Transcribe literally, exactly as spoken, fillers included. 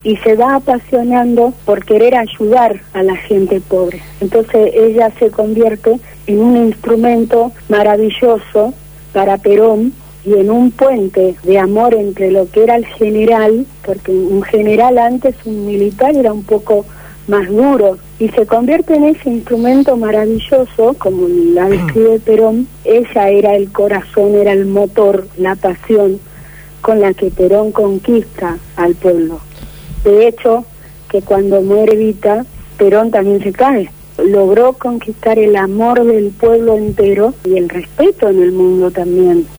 y se va apasionando por querer ayudar a la gente pobre. Entonces ella se convierte en un instrumento maravilloso para Perón y en un puente de amor entre lo que era el general, porque un general antes, un militar, era un poco más duro, y se convierte en ese instrumento maravilloso, como la describe Perón. Ella era el corazón, era el motor, la pasión con la que Perón conquista al pueblo. De hecho, que cuando muere Evita, Perón también se cae. Logró conquistar el amor del pueblo entero y el respeto en el mundo también.